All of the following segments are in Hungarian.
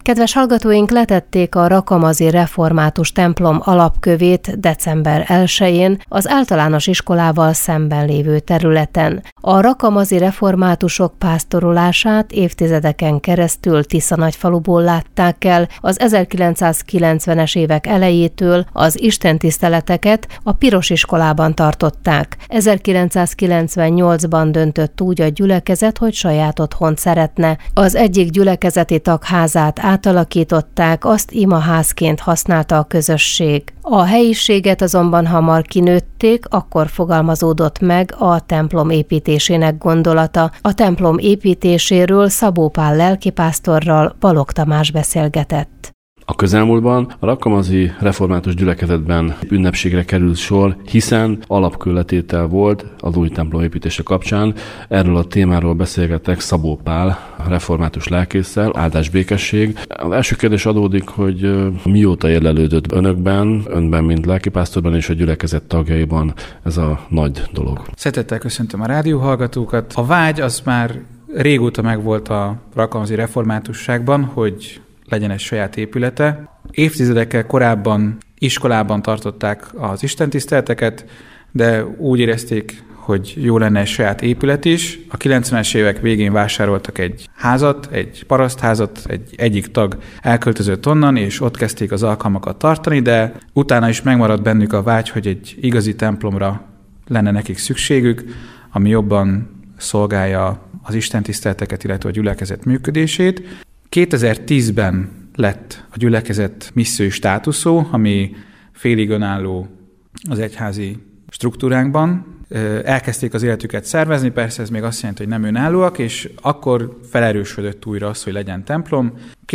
Kedves hallgatóink, letették a Rakamazi Református templom alapkövét december 1-én az általános iskolával szemben lévő területen. A rakamazi reformátusok pásztorolását évtizedeken keresztül Tiszanagyfaluból látták el, az 1990-es évek elejétől az istentiszteleteket a Piros iskolában tartották. 1998-ban döntött úgy a gyülekezet, hogy saját otthont szeretne. Az egyik gyülekezeti tagházát átalakították, azt imaházként használta a közösség. A helyiséget azonban hamar kinőtték, akkor fogalmazódott meg a templom építésének gondolata. A templom építéséről Szabó Pál lelkipásztorral Balogh Tamás beszélgetett. A közelmúltban a rakamazi református gyülekezetben ünnepségre került sor, hiszen alapkőletétel volt az új templom építése kapcsán. Erről a témáról beszélgetek Szabó Pál református lelkésszel, áldás békesség. Az első kérdés adódik, hogy mióta érlelődött önben, mint lelkipásztorban és a gyülekezet tagjaiban ez a nagy dolog. Szeretettel köszöntöm a rádióhallgatókat. A vágy az már régóta megvolt a rakamazi reformátusságban, hogy legyen egy saját épülete. Évtizedekkel korábban iskolában tartották az istentiszteleteket, de úgy érezték, hogy jó lenne egy saját épület is. A 90-es évek végén vásároltak egy házat, egy parasztházat, egyik tag elköltözött onnan, és ott kezdték az alkalmakat tartani, de utána is megmaradt bennük a vágy, hogy egy igazi templomra lenne nekik szükségük, ami jobban szolgálja az istentiszteleteket, illetve a gyülekezet működését. 2010-ben lett a gyülekezet missziói státuszú, ami félig önálló az egyházi struktúránkban. Elkezdték az életüket szervezni, persze ez még azt jelenti, hogy nem önállóak, és akkor felerősödött újra az, hogy legyen templom.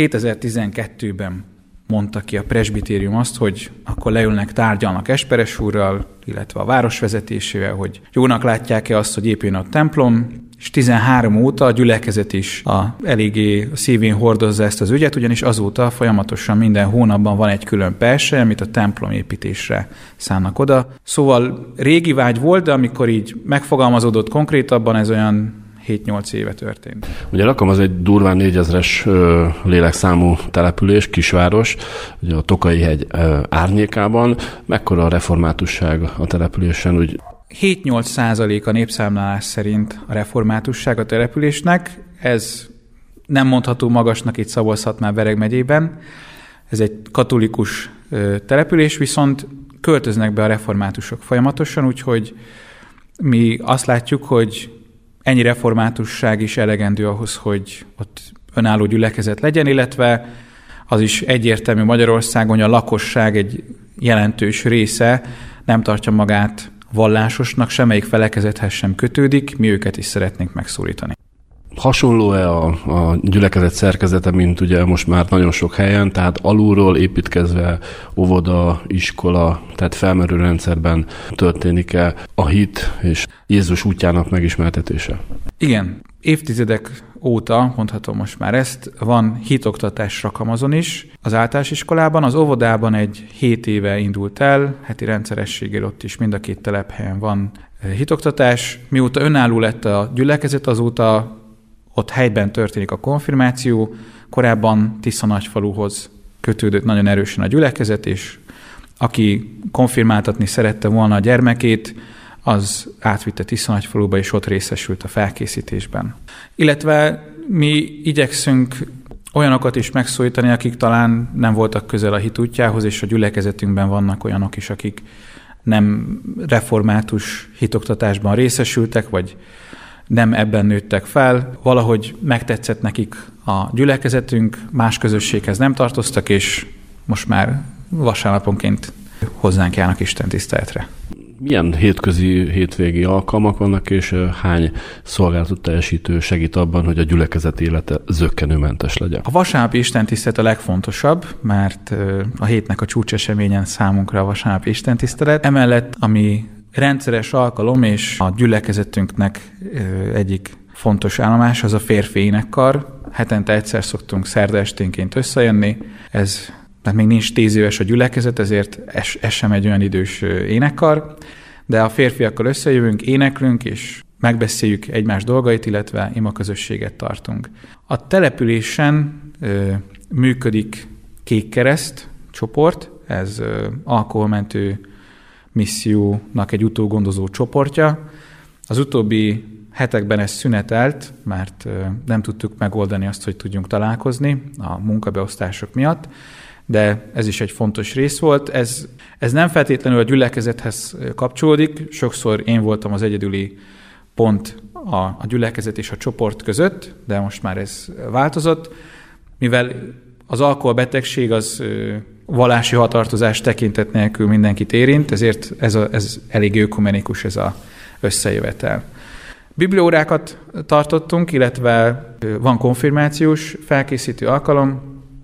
2012-ben mondta ki a presbitérium azt, hogy akkor leülnek, tárgyalnak Esperes úrral, illetve a város vezetésével, hogy jónak látják-e azt, hogy épüljön a templom, és 13 óta a gyülekezet is eléggé szívén hordozza ezt az ügyet, ugyanis azóta folyamatosan minden hónapban van egy külön perse, amit a templom építésre szánnak oda. Szóval régi vágy volt, de amikor így megfogalmazódott konkrétabban, ez olyan 7-8 éve történt. Ugye Rakam az egy durván 4000-es lélekszámú település, kisváros, ugye a Tokai-hegy árnyékában. Mekkora a reformátusság a településen? Úgy 7-8% a népszámlálás szerint a reformátusság a településnek. Ez nem mondható magasnak itt Szabolcs-Szatmár-Bereg megyében. Ez egy katolikus település, viszont költöznek be a reformátusok folyamatosan, úgyhogy mi azt látjuk, hogy ennyi reformátusság is elegendő ahhoz, hogy ott önálló gyülekezet legyen, illetve az is egyértelmű Magyarországon, hogy a lakosság egy jelentős része nem tartja magát vallásosnak, semmelyik felekezethez sem kötődik, mi őket is szeretnénk megszólítani. Hasonló-e a gyülekezet szerkezete, mint ugye most már nagyon sok helyen, tehát alulról építkezve óvoda, iskola, tehát felmerő rendszerben történik-e a hit és Jézus útjának megismertetése? Igen, évtizedek óta, mondhatom most már ezt, van hitoktatás Rakamazon is. Az általános iskolában, az óvodában egy 7 éve indult el, heti rendszerességgel ott is mind a két telephelyen van hitoktatás. Mióta önálló lett a gyülekezet, azóta ott helyben történik a konfirmáció. Korábban Tiszanagyfaluhoz kötődött nagyon erősen a gyülekezet, és aki konfirmáltatni szerette volna a gyermekét, az átvitte Tiszanagyfaluba, és ott részesült a felkészítésben. Illetve mi igyekszünk olyanokat is megszólítani, akik talán nem voltak közel a hit útjához, és a gyülekezetünkben vannak olyanok is, akik nem református hitoktatásban részesültek, vagy nem ebben nőttek fel. Valahogy megtetszett nekik a gyülekezetünk, más közösséghez nem tartoztak, és most már vasárnaponként hozzánk járnak istentiszteletre. Milyen hétvégi alkalmak vannak, és hány szolgálatot teljesítő segít abban, hogy a gyülekezet élete zökkenőmentes legyen? A vasárnapi istentisztelet a legfontosabb, mert a hétnek a csúcseseményen számunkra a vasárnapi istentisztelet. Emellett, ami rendszeres alkalom, és a gyülekezetünknek egyik fontos állomás, az a férfi énekkar. Hetente egyszer szoktunk szerda esténként összejönni. Tehát még nincs 10 éves a gyülekezet, ezért ez sem egy olyan idős énekkar, de a férfiakkal összejövünk, éneklünk, és megbeszéljük egymás dolgait, illetve imaközösséget tartunk. A településen működik Kék Kereszt csoport, ez alkoholmentő missziónak egy utógondozó csoportja. Az utóbbi hetekben ez szünetelt, mert nem tudtuk megoldani azt, hogy tudjunk találkozni a munkabeosztások miatt, de ez is egy fontos rész volt. Ez nem feltétlenül a gyülekezethez kapcsolódik, sokszor én voltam az egyedüli pont a gyülekezet és a csoport között, de most már ez változott, mivel az alkoholbetegség az vallási hatartozás tekintet nélkül mindenkit érint, ezért ez elég ökumenikus ez az összejövetel. Bibliaórákat tartottunk, illetve van konfirmációs felkészítő alkalom,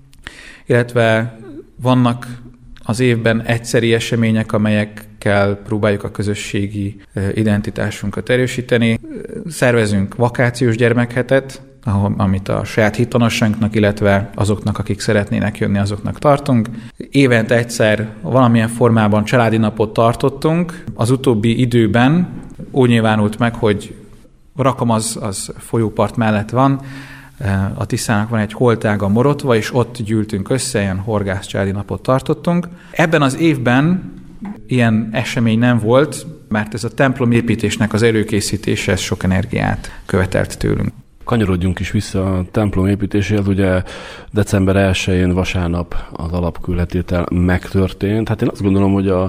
illetve vannak az évben egyszeri események, amelyekkel próbáljuk a közösségi identitásunkat erősíteni. Szervezünk vakációs gyermekhetet, amit a saját hittanossainknak, illetve azoknak, akik szeretnének jönni, azoknak tartunk. Évente egyszer valamilyen formában családi napot tartottunk. Az utóbbi időben úgy nyilvánult meg, hogy Rakam az folyópart mellett van, a Tiszának van egy holtága Morotva, és ott gyűltünk össze, ilyen horgász családi napot tartottunk. Ebben az évben ilyen esemény nem volt, mert ez a templom építésnek az előkészítése, ez sok energiát követelt tőlünk. Kanyarodjunk is vissza a templom építéséhez. Ugye december 1-én vasárnap az alapkőletétel megtörtént. Hát én azt gondolom, hogy a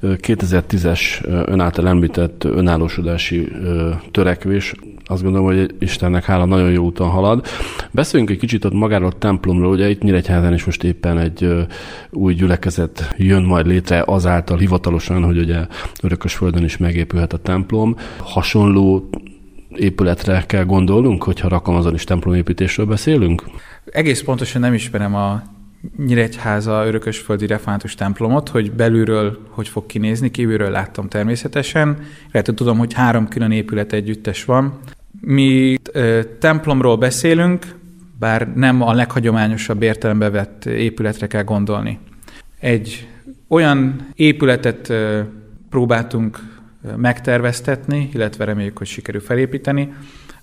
2010-es ön által említett önállósodási törekvés, azt gondolom, hogy Istennek hála nagyon jó úton halad. Beszéljünk egy kicsit ott magáról a templomról. Ugye itt Nyíregyházán is most éppen egy új gyülekezet jön majd létre azáltal hivatalosan, hogy ugye Örökösföldön is megépülhet a templom. Hasonló épületre kell gondolnunk, hogyha Rakamazon is templomépítésről beszélünk? Egész pontosan nem ismerem a Nyíregyháza örökösföldi református templomot, hogy belülről hogy fog kinézni, kívülről láttam természetesen. Lehet, tudom, hogy 3 külön épület együttes van. Mi templomról beszélünk, bár nem a leghagyományosabb értelembe vett épületre kell gondolni. Egy olyan épületet próbáltunk megterveztetni, illetve reméljük, hogy sikerül felépíteni,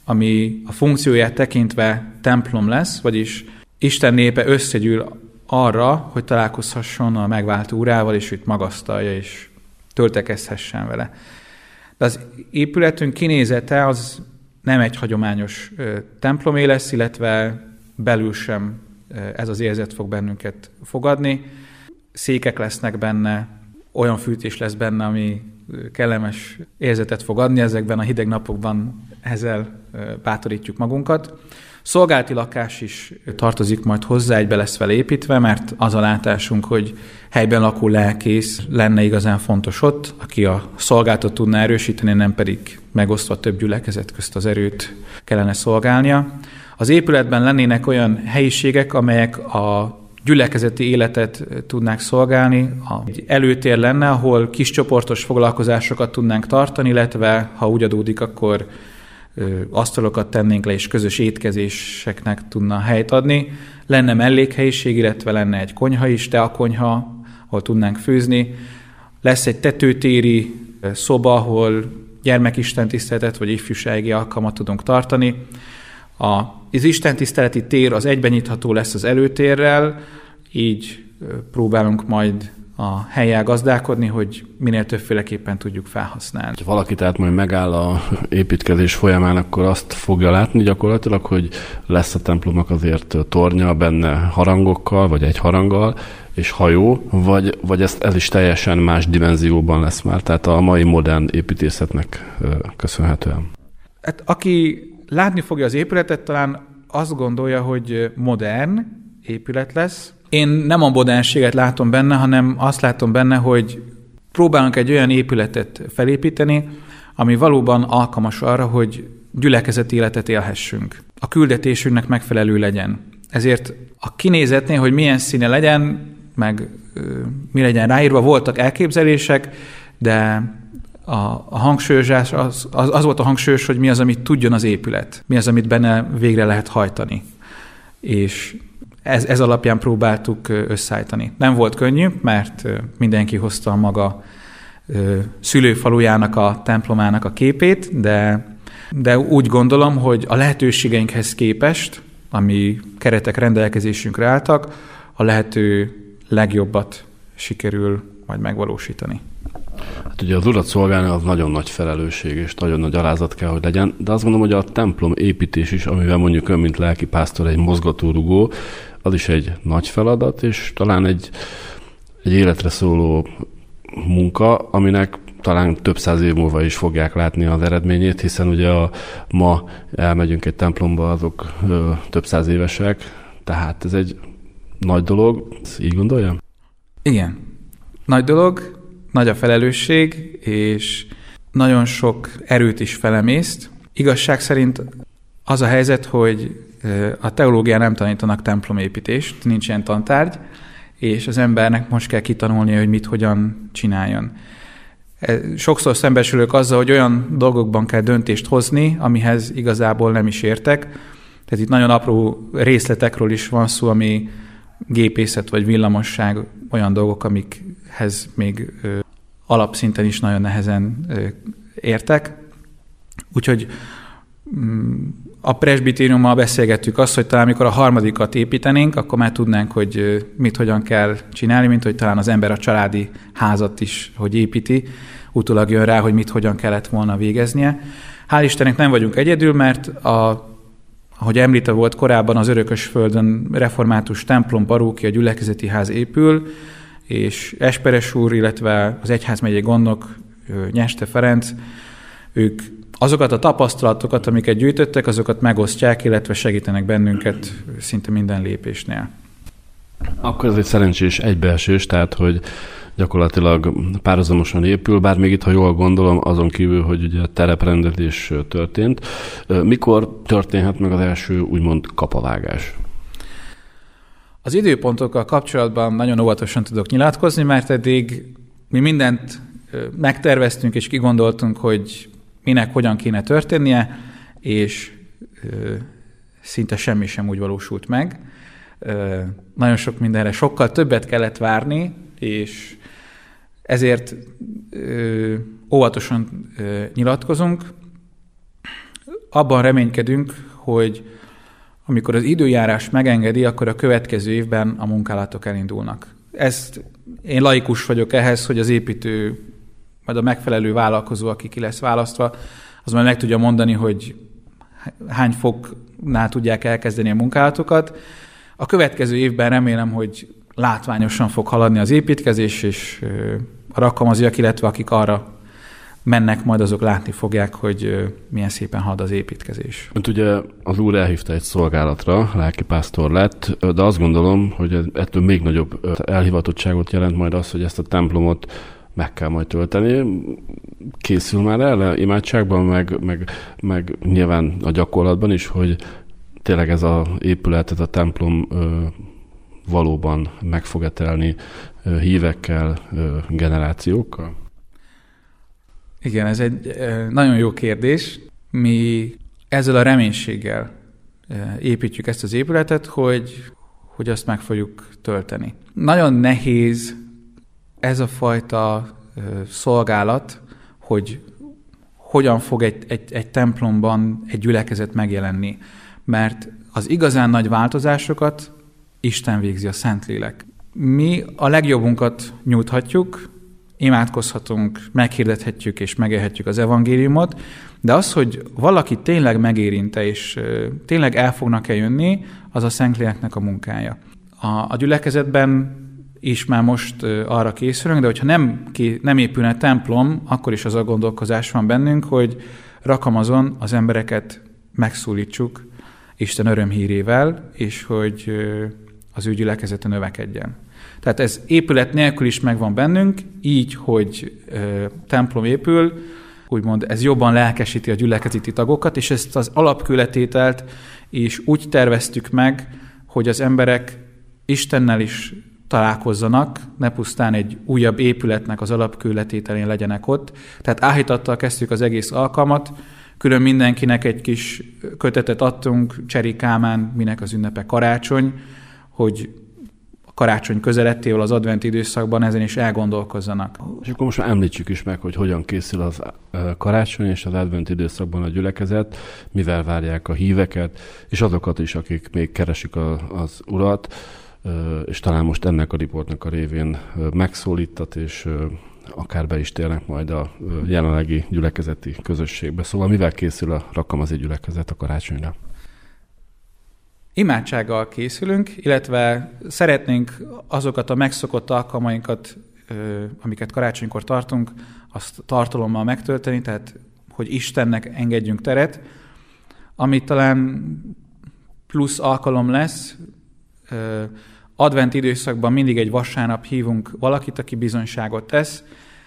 ami a funkcióját tekintve templom lesz, vagyis Isten népe összegyűl arra, hogy találkozhasson a megváltó Urával, és őt magasztalja, és töltekezhessen vele. De az épületünk kinézete az nem egy hagyományos templomé lesz, illetve belül sem ez az érzet fog bennünket fogadni. Székek lesznek benne, olyan fűtés lesz benne, ami kellemes érzetet fog adni, ezekben a hideg napokban ezzel bátorítjuk magunkat. Szolgálati lakás is tartozik majd hozzá, egybe lesz vele építve, mert az a látásunk, hogy helyben lakó lelkész lenne igazán fontos ott, aki a szolgálatot tudná erősíteni, nem pedig megosztva több gyülekezet közt az erőt kellene szolgálnia. Az épületben lennének olyan helyiségek, amelyek a gyülekezeti életet tudnák szolgálni. Egy előtér lenne, ahol kiscsoportos foglalkozásokat tudnánk tartani, illetve ha úgy adódik, akkor asztalokat tennénk le, és közös étkezéseknek tudna helyt adni. Lenne mellékhelyiség, illetve lenne egy konyha is, teakonyha, ahol tudnánk főzni. Lesz egy tetőtéri szoba, ahol gyermekistentiszteletet vagy ifjúsági alkalmat tudunk tartani. Az istentiszteleti tér az egyben nyitható lesz az előtérrel, így próbálunk majd a hellyel gazdálkodni, hogy minél többféleképpen tudjuk felhasználni. Ha valaki tehát majd megáll a építkezés folyamán, akkor azt fogja látni gyakorlatilag, hogy lesz a templomnak azért tornya benne harangokkal, vagy egy haranggal, és hajó, vagy ez is teljesen más dimenzióban lesz már, tehát a mai modern építészetnek köszönhetően. Hát aki látni fogja az épületet, talán azt gondolja, hogy modern épület lesz. Én nem a modernséget látom benne, hanem azt látom benne, hogy próbálunk egy olyan épületet felépíteni, ami valóban alkalmas arra, hogy gyülekezeti életet élhessünk. A küldetésünknek megfelelő legyen. Ezért a kinézetnél, hogy milyen színe legyen, meg mi legyen ráírva, voltak elképzelések, de a hangsúlyozás az volt a hangsúlyos, hogy mi az, amit tudjon az épület, mi az, amit benne végre lehet hajtani. És ez alapján próbáltuk összeállítani. Nem volt könnyű, mert mindenki hozta a maga szülőfalujának, a templomának a képét, de úgy gondolom, hogy a lehetőségeinkhez képest ami keretek rendelkezésünkre álltak, a lehető legjobbat sikerül majd megvalósítani. Hát ugye az urat szolgálni az nagyon nagy felelősség, és nagyon nagy alázat kell, hogy legyen, de azt gondolom, hogy a templom építés is, amivel mondjuk ön, mint lelkipásztor, egy mozgatórugó, az is egy nagy feladat, és talán egy életre szóló munka, aminek talán több száz év múlva is fogják látni az eredményét, hiszen ugye ma elmegyünk egy templomba, azok több száz évesek, tehát ez egy nagy dolog. Így gondolja? Igen. Nagy dolog, nagy a felelősség, és nagyon sok erőt is felemészt. Igazság szerint az a helyzet, hogy a teológián nem tanítanak templomépítést, nincs ilyen tantárgy, és az embernek most kell kitanulnia, hogy mit, hogyan csináljon. Sokszor szembesülök azzal, hogy olyan dolgokban kell döntést hozni, amihez igazából nem is értek. Tehát itt nagyon apró részletekről is van szó, ami gépészet vagy villamosság, olyan dolgok, amikhez még alapszinten is nagyon nehezen értek. Úgyhogy a presbitériummal beszélgettük azt, hogy talán amikor a harmadikat építenénk, akkor már tudnánk, hogy mit, hogyan kell csinálni, mint hogy talán az ember a családi házat is, hogy építi, utólag jön rá, hogy mit, hogyan kellett volna végeznie. Hál' Istennek nem vagyunk egyedül, mert ahogy említve volt korábban, az Örökösföldön református templom, parókia, gyülekezeti ház épül, és Esperes úr, illetve az egyházmegyei gondnok, Nyeste Ferenc, ők azokat a tapasztalatokat, amiket gyűjtöttek, azokat megosztják, illetve segítenek bennünket szinte minden lépésnél. Akkor ez egy szerencsés egybeesés, tehát hogy gyakorlatilag párhuzamosan épül, bár még itt, ha jól gondolom, azon kívül, hogy ugye tereprendezés történt. Mikor történhet meg az első úgymond kapavágás? Az időpontokkal kapcsolatban nagyon óvatosan tudok nyilatkozni, mert eddig mi mindent megterveztünk és kigondoltunk, hogy minek hogyan kéne történnie, és szinte semmi sem úgy valósult meg. Nagyon sok mindenre sokkal többet kellett várni, és ezért óvatosan nyilatkozunk. Abban reménykedünk, hogy amikor az időjárás megengedi, akkor a következő évben a munkálatok elindulnak. Én laikus vagyok ehhez, hogy az építő, majd a megfelelő vállalkozó, aki ki lesz választva, az majd meg tudja mondani, hogy hány foknál tudják elkezdeni a munkálatokat. A következő évben remélem, hogy látványosan fog haladni az építkezés, és a rakamaziak, illetve akik arra mennek, majd azok látni fogják, hogy milyen szépen halad az építkezés. Önt ugye az úr elhívta egy szolgálatra, lelkipásztor lett, de azt gondolom, hogy ettől még nagyobb elhivatottságot jelent majd az, hogy ezt a templomot meg kell majd tölteni. Készül már el imádságban, meg nyilván a gyakorlatban is, hogy tényleg ez az épület, ez a templom valóban meg fog etelni hívekkel, generációkkal? Igen, ez egy nagyon jó kérdés. Mi ezzel a reménységgel építjük ezt az épületet, hogy azt meg fogjuk tölteni. Nagyon nehéz ez a fajta szolgálat, hogy hogyan fog egy templomban egy gyülekezet megjelenni. Mert az igazán nagy változásokat Isten végzi, a Szentlélek. Mi a legjobbunkat nyújthatjuk, imádkozhatunk, meghirdethetjük és megélhetjük az evangéliumot, de az, hogy valaki tényleg megérinte és tényleg el fognak-e jönni, az a Szentléleknek a munkája. A gyülekezetben is már most arra készülünk, de hogyha nem épülne templom, akkor is az a gondolkozás van bennünk, hogy Rakamazon az embereket megszólítsuk Isten örömhírével, és hogy az ő gyülekezete növekedjen. Tehát ez épület nélkül is megvan bennünk, így, hogy templom épül, úgymond ez jobban lelkesíti a gyülekezeti tagokat, és ezt az alapkőletételt is úgy terveztük meg, hogy az emberek Istennel is találkozzanak, ne pusztán egy újabb épületnek az alapkőletételén legyenek ott. Tehát áhítattal kezdtük az egész alkalmat, külön mindenkinek egy kis kötetet adtunk, Cseri Kálmán, minek az ünnepe karácsony, hogy karácsony közelettével az adventi időszakban ezen is elgondolkozzanak. És akkor most már említsük is meg, hogy hogyan készül az karácsony és az adventi időszakban a gyülekezet, mivel várják a híveket, és azokat is, akik még keresik az Urat, és talán most ennek a riportnak a révén megszólítat, és akár be is térnek majd a jelenlegi gyülekezeti közösségbe. Szóval mivel készül a rakamazi gyülekezet a karácsonyra? Imádsággal készülünk, illetve szeretnénk azokat a megszokott alkalmainkat, amiket karácsonykor tartunk, azt tartalommal megtölteni, tehát hogy Istennek engedjünk teret, ami talán plusz alkalom lesz. Advent időszakban mindig egy vasárnap hívunk valakit, aki bizonyságot tesz.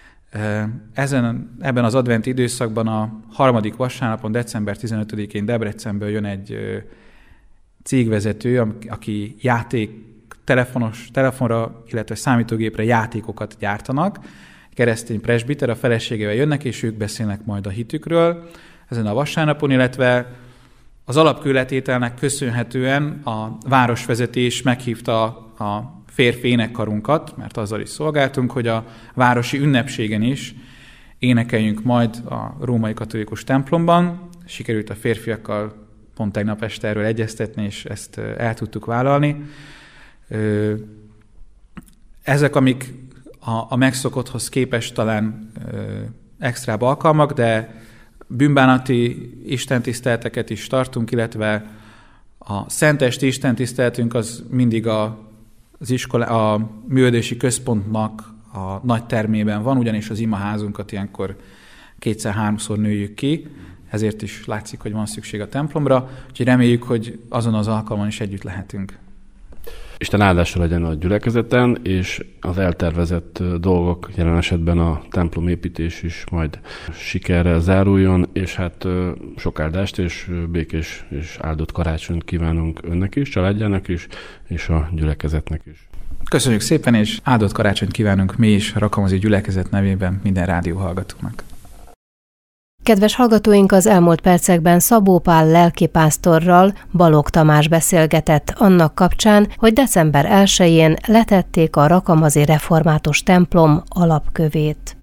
Ebben az advent időszakban a harmadik vasárnapon, december 15-én Debrecenből jön egy cégvezető, aki telefonra, illetve számítógépre játékokat gyártanak. Keresztény presbiter, a feleségével jönnek, és ők beszélnek majd a hitükről ezen a vasárnapon, illetve az alapkőletételnek köszönhetően a városvezetés meghívta a férfi énekkarunkat, mert azzal is szolgáltunk, hogy a városi ünnepségen is énekeljünk majd a római katolikus templomban. Sikerült a férfiakkal pont tegnap este erről egyeztetni, és ezt el tudtuk vállalni. Ezek, amik a megszokotthoz képest talán extrább alkalmak, de bűnbánati istentiszteleteket is tartunk, illetve a szentesti istentiszteletünk az mindig a művelődési központnak a nagy termében van, ugyanis az imaházunkat ilyenkor 2-3-szor nőjük ki, ezért is látszik, hogy van szükség a templomra, úgyhogy reméljük, hogy azon az alkalmon is együtt lehetünk. Isten áldása legyen a gyülekezeten, és az eltervezett dolgok, jelen esetben a templomépítés is majd sikerrel záruljon, és hát sok áldást és békés és áldott karácsonyt kívánunk önnek is, családjának is, és a gyülekezetnek is. Köszönjük szépen, és áldott karácsonyt kívánunk mi is a Rakamazi gyülekezet nevében minden rádióhallgatónak. Kedves hallgatóink, az elmúlt percekben Szabó Pál lelkipásztorral Balogh Tamás beszélgetett annak kapcsán, hogy december 1-én letették a rakamazi református templom alapkövét.